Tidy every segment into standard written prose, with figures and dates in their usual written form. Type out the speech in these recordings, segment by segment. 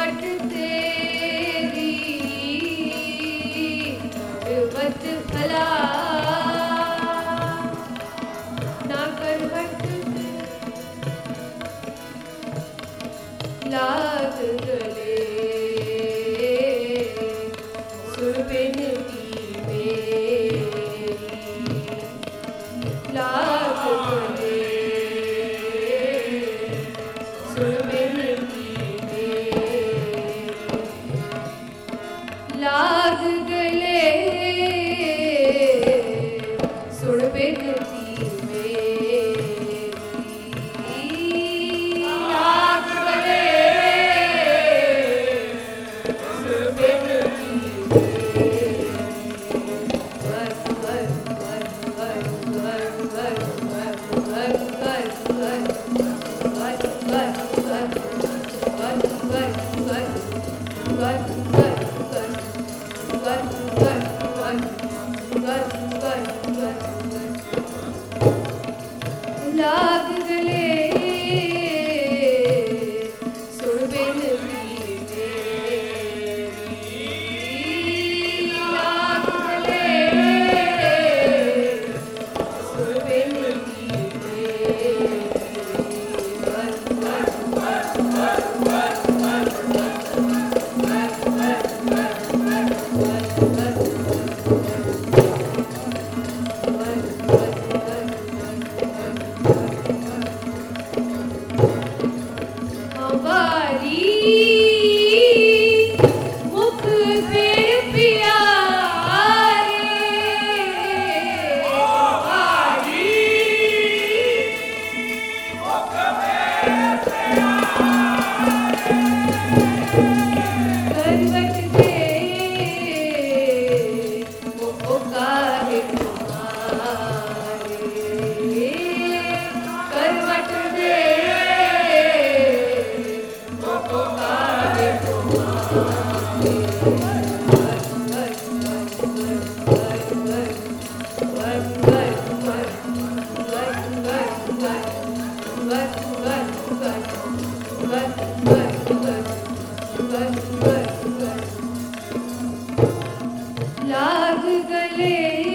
करवट तेरी करवट भला ना करवट लाग गले सुर बिनती मेरी लाग गले सुर बिनती मेरी लाग गले सुर बिनती मेरी लाग गले सुर बिनती मेरी वर वर वर वर वर वर वर वर वर लाग गले सुर बिनती मेरी लाग गले सुर बिनती मेरी मुख फिर प्यारे करवट दे मुख काहे तुम्हारे करवट दे मुख काहे तुम्हारे लाग गले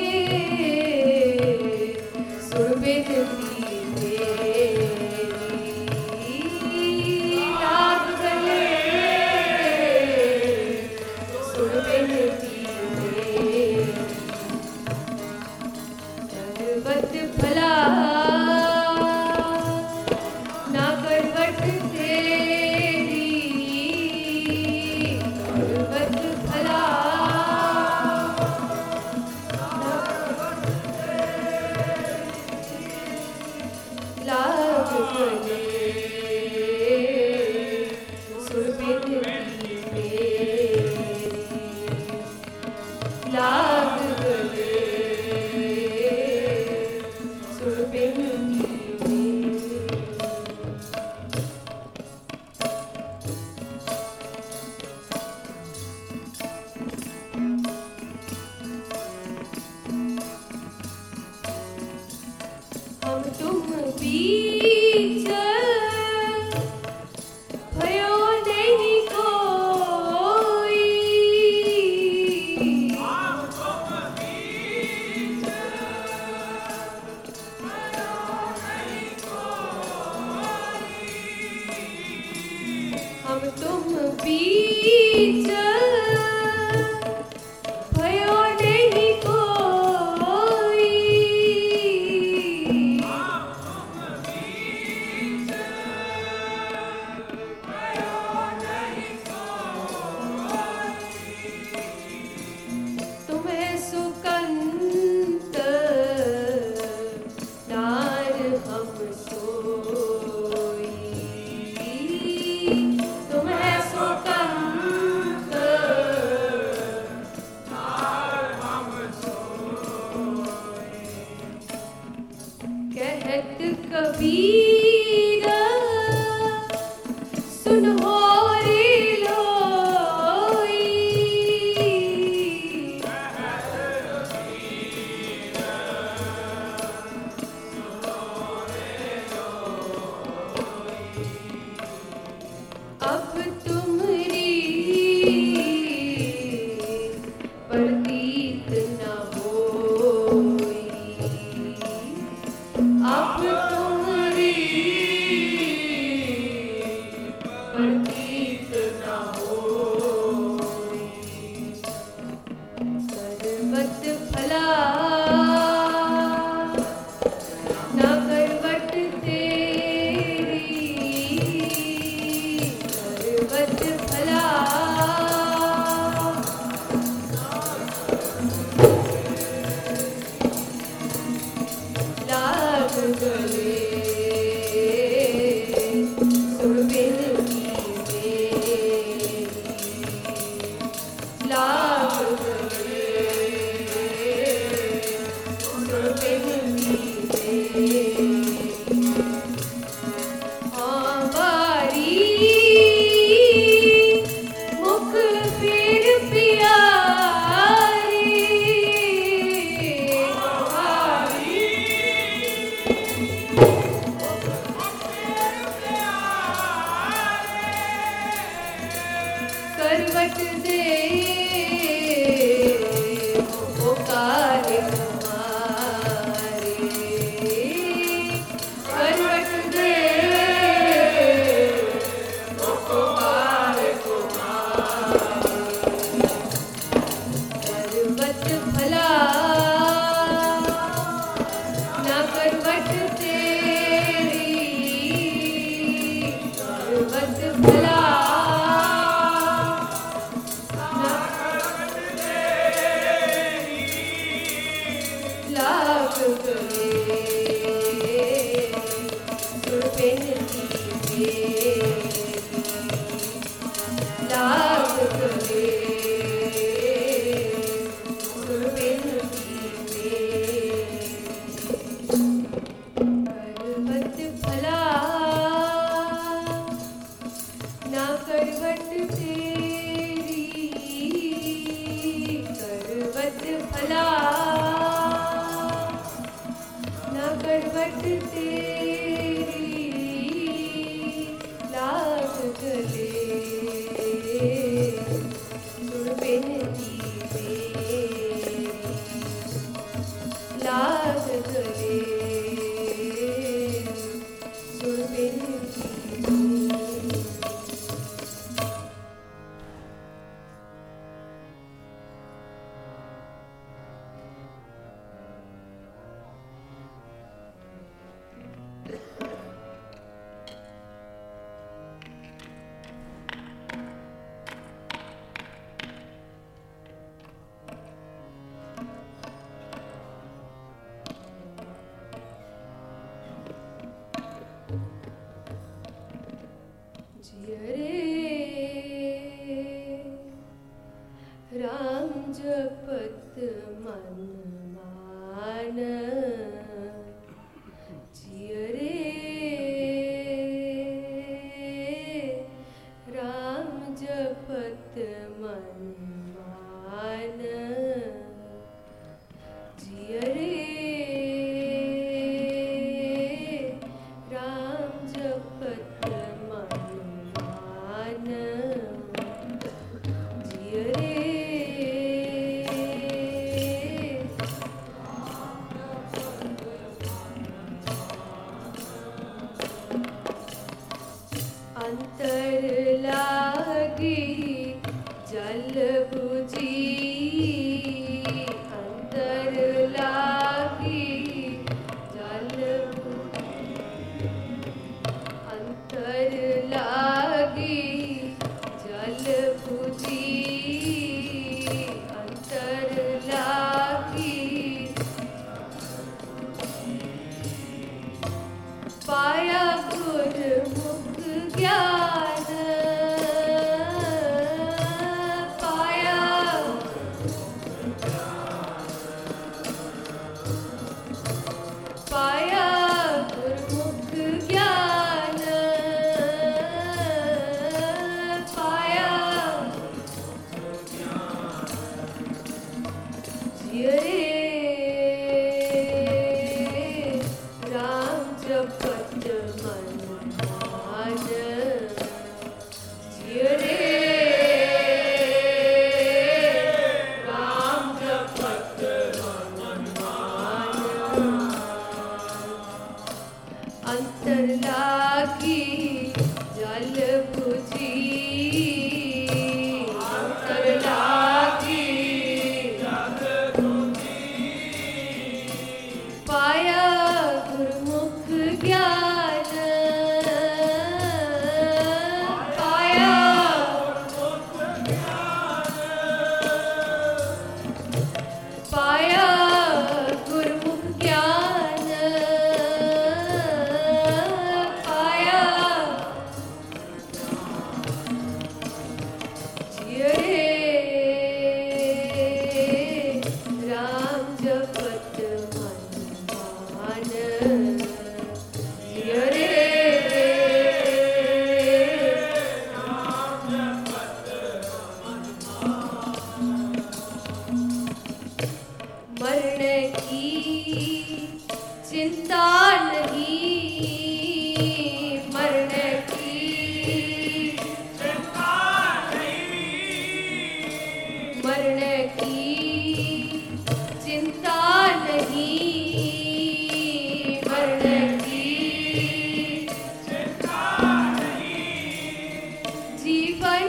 सुर बिनती मेरी लाग गले सुर बिनती मेरी करवट भला ना करवट तेरी करवट भला लाग गले सुर बिनती मेरी लाग गले सुर बिनती मेरी हम तुम बीच भयो नहीं कोई हम तुम बीच भयो नहीं कोई तुम्हें सुकंत नार हम सोई तुम्हें सुकंत प्रीत न होई। करवत भला ना करवट तेरी, करवत भला लाग गले सुर बिनती मेरी, लाग गले सुर बिनती मेरी। हाँ बारी मुख फिर प्यारी, करवट दे ओ काहे तुम्हारे, करवट दे ओ काहे तुम्हारे। करवट भला ना करवट तेरी, करवट भला लाग गले सुर बिनती मेरी, लाग गले सुर बिनती मेरी। करवत भला ना करवट तेरी, करवत भला ना करवट तेरी, लाग गले सुर बिनती मेरी, लाग गले सुर बिनती मेरी। जिय रे राम जपत मन मान, जिय रे राम जपत मन मान, जिय रे राम जपत मन मान, जिय रे अंतर लागी जल बुझी,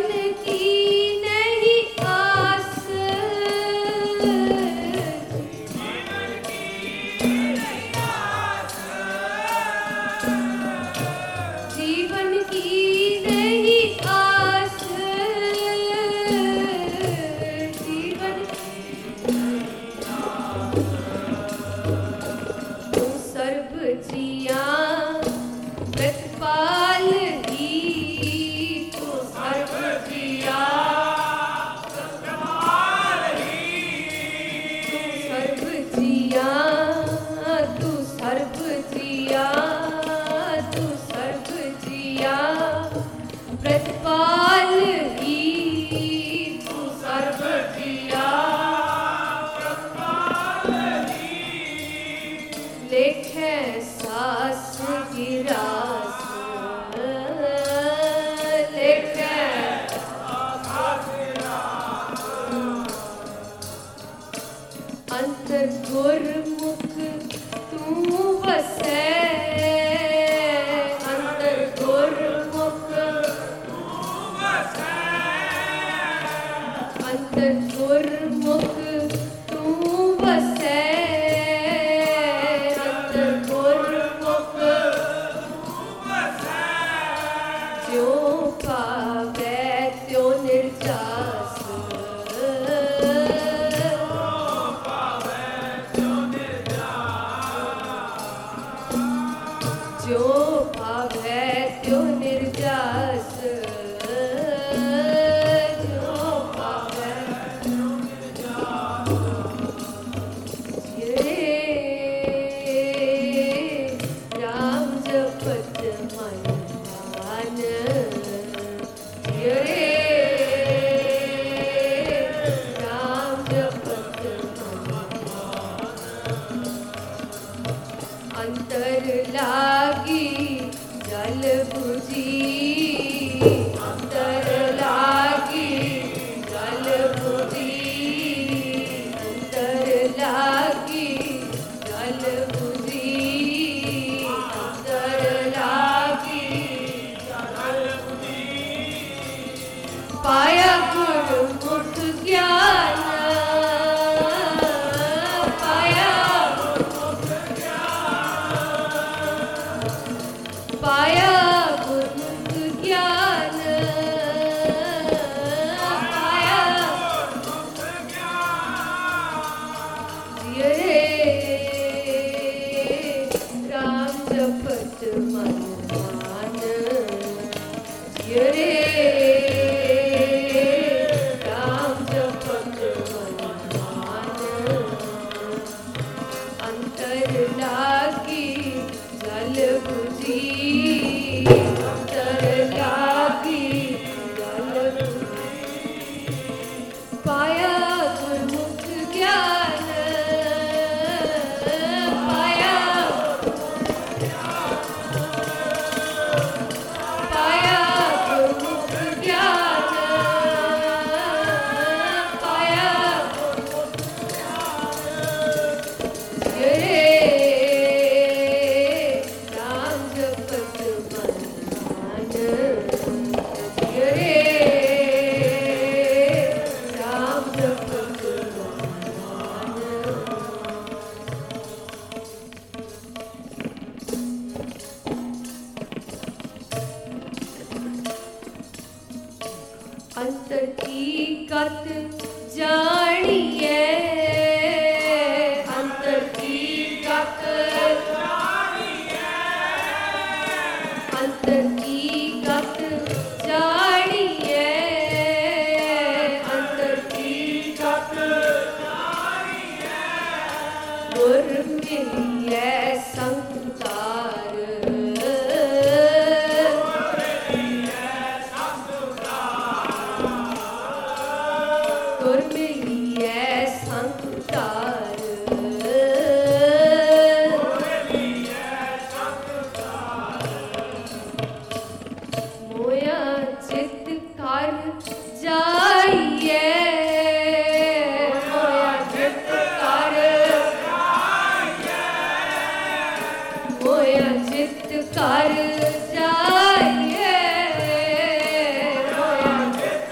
चित कर जाइए,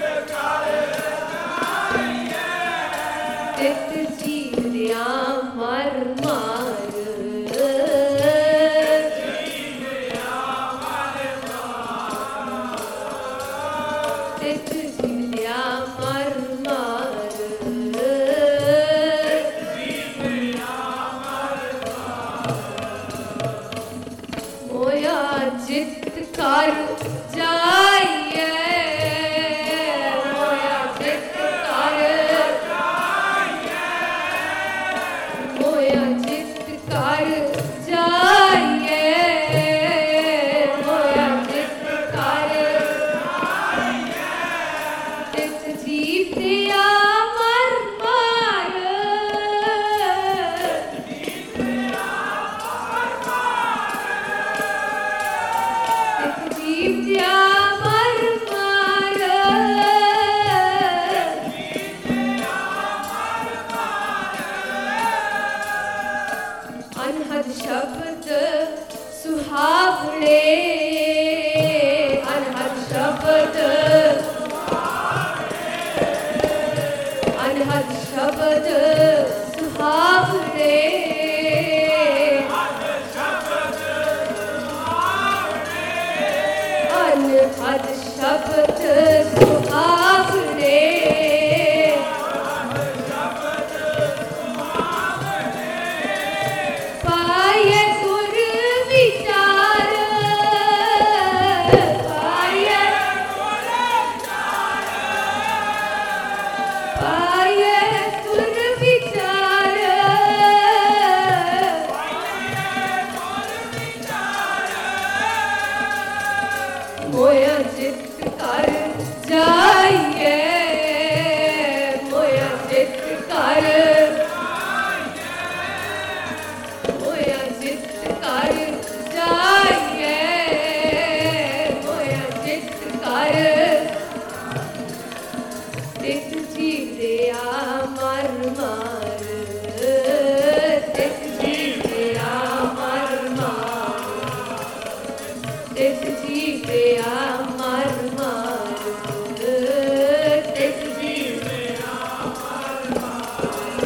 तित जीवया मर मार, तित जीवया मर मार, तित जीवया मर मार, तित जीवया मर मार।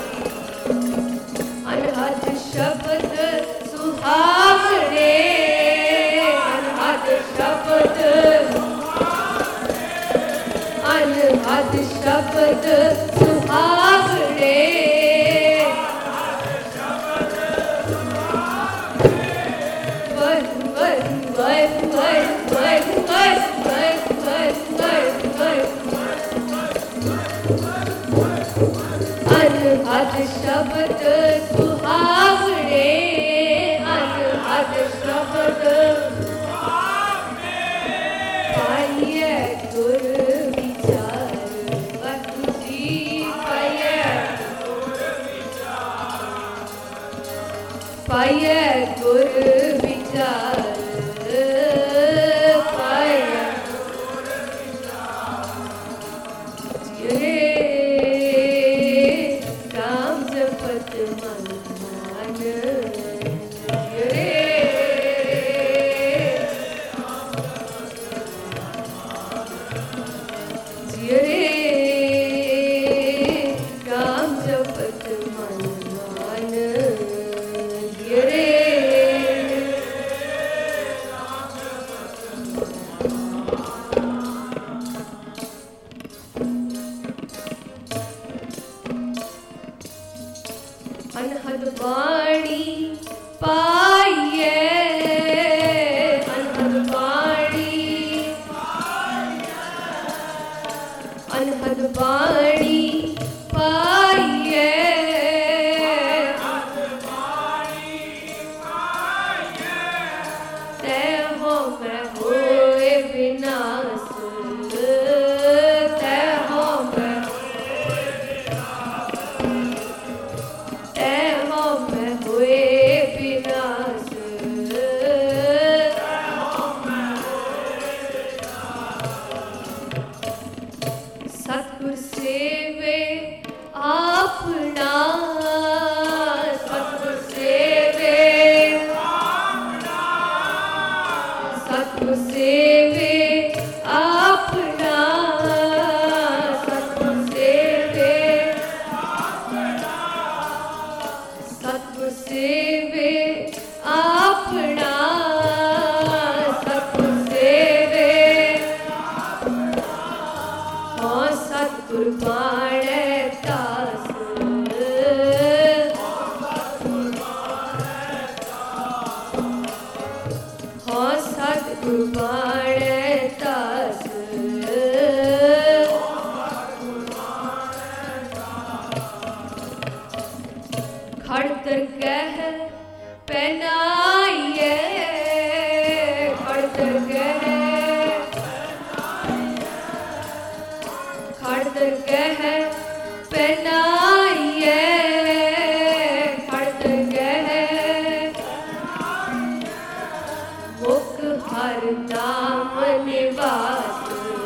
अनहद शब्द सुहावने, अनहद शब्द, अनहद शब्द सुहावने, वर वर वर वर वर वर वर वर वर वर, अनहद शब्द सुहावने, अनहद शब्द पाइए गुर विचार, वतु जी पाइए गुर विचार, पाइए गुर विचार, पाइए गुर विचार। जिये राम जपत मन मान, जिये जिये राम जपत मन मान, जिये अनहद वाणी पाइए, अनहद वाणी, अनहद वाणी पाइए, तै हो मैं होए विनाश, तै हो मैं, तै हो मैं होए विनाश, सतगुर सेवे आपना, सतगुर सेवे, सतगुर सेवे आपना, सतगुर सेवे, सतगुर सेवे आपना, सतगुर सेवे, हाँ सतगुर बाणे दास, हाँ सतगुर बाणे दास, खड़तर कह पहनाइए, खड़तर कह, खड़तर कह पहनाइए, खड़तर कह मुख हर नाम निवास,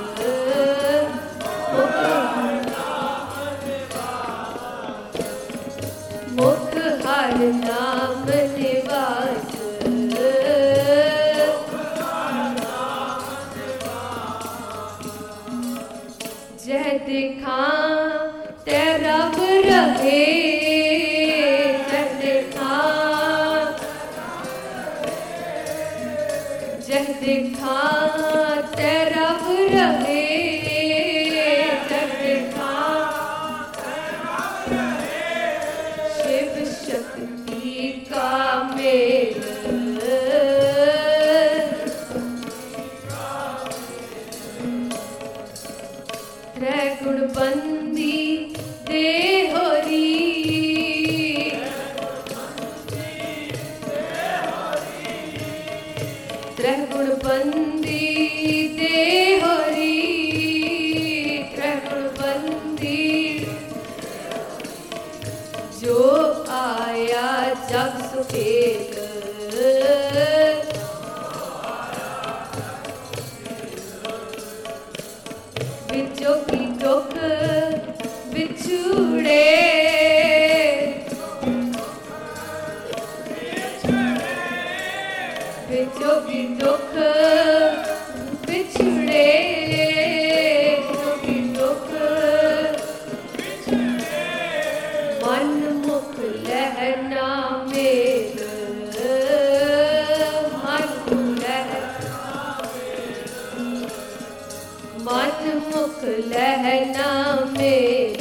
मुख मुख हर नाम निवास, जह देखा तेरा रहे, जह देखा, जह देखा तेरा रहे, जह देखा शिव शक्ति का मेल, त्रैगुण बंदी देहोरी, त्रैगुण बंदी देहोरी, त्रैगुण बंदी जो आया जग सुखेल, विचों की टोक बिछड़े दुख मन मुख लहना मेल मन मुख लहना मेल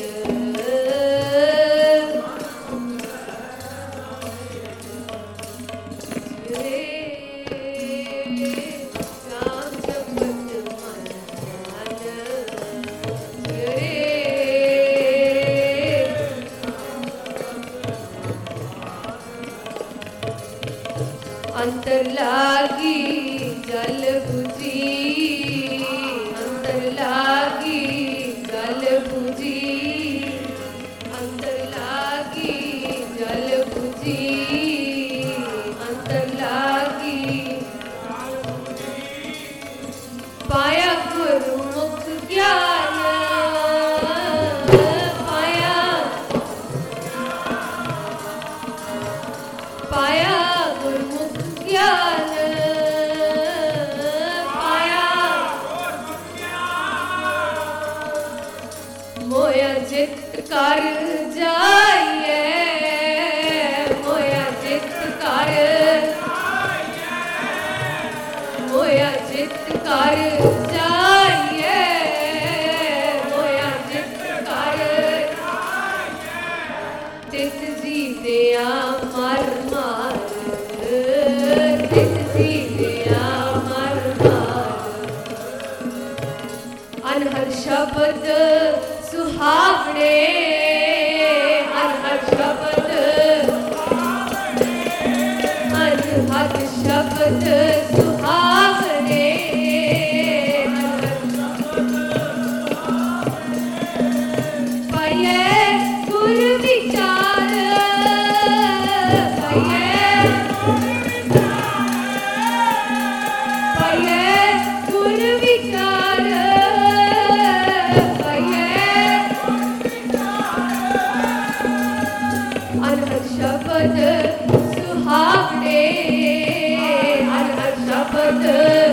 अंतर लागी जल बुझी अंतर लागी जल बुझी अंतर लागी जल बुझी अंतर लागी पाया गुरुमुख ज्ञान पाया पाया गुरुमुख ज्ञान पाया मोया चित कर जाइए मोया चित कर मोया चित कर जाइए मोया चित कर तित जीविया मर मार अनहद शब्द सुहावने अनहद शब्द अनहद शब्द सुहावने पये गुर विचार पये गुर विचार अनहद शब्द सुहावने अनहद शब्द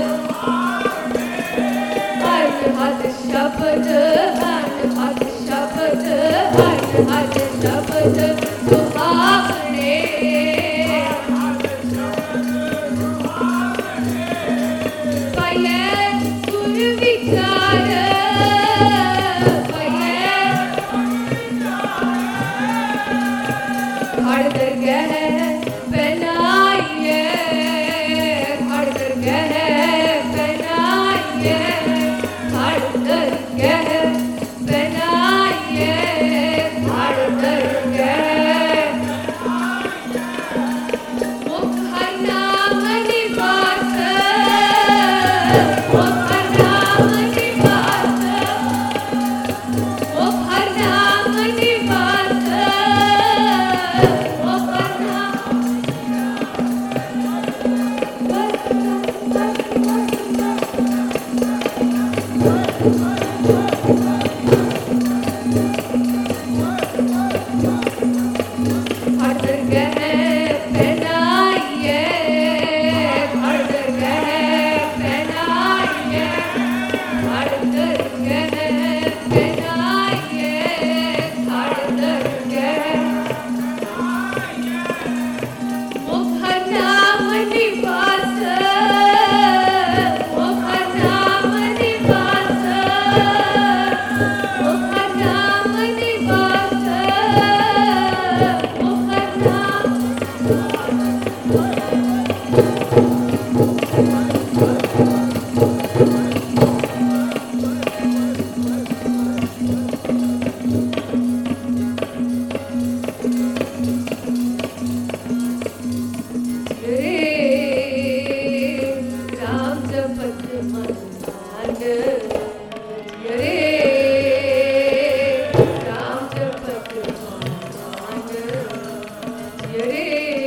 अनहद शब्द अनहद शब्द अनहद शब्द सुहावने पये गुर विचार खड़कर गह पहनाइए खड़कर गह पहनाइए खड़कर गह पहनाइए खड़कर गह मुख हर नाम निवास मुख हर नाम निवास मुख हर नाम निवास खड़कर गह पहनाइए खड़कर गह पहनाइए खड़कर गह पहनाइए खड़कर गह मुख नाम निवास मुख नाम निवास मुख नाम निवास मुख नाम राम जपत मन मान रे राम जपत मन मान रे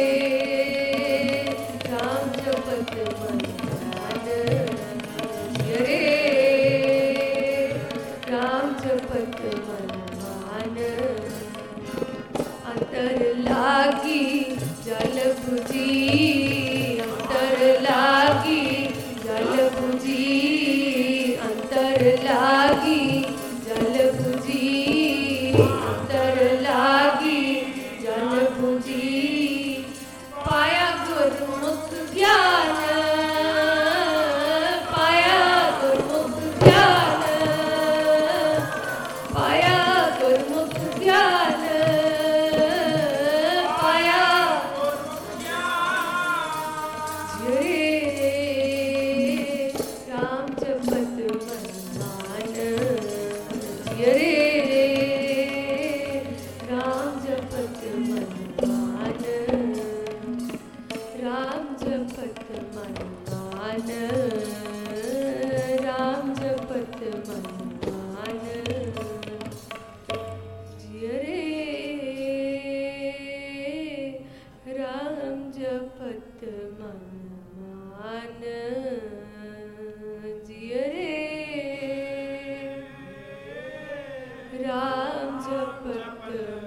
राम जपत मन मान रे राम जपत मन मान अंतर लागी जल बुझी अंतर लागी जिय रे राम जपत मन मान, राम जपत मन मान, राम जपत मन मान, जिय रे राम जपत मन मान, जिय रे राम जपत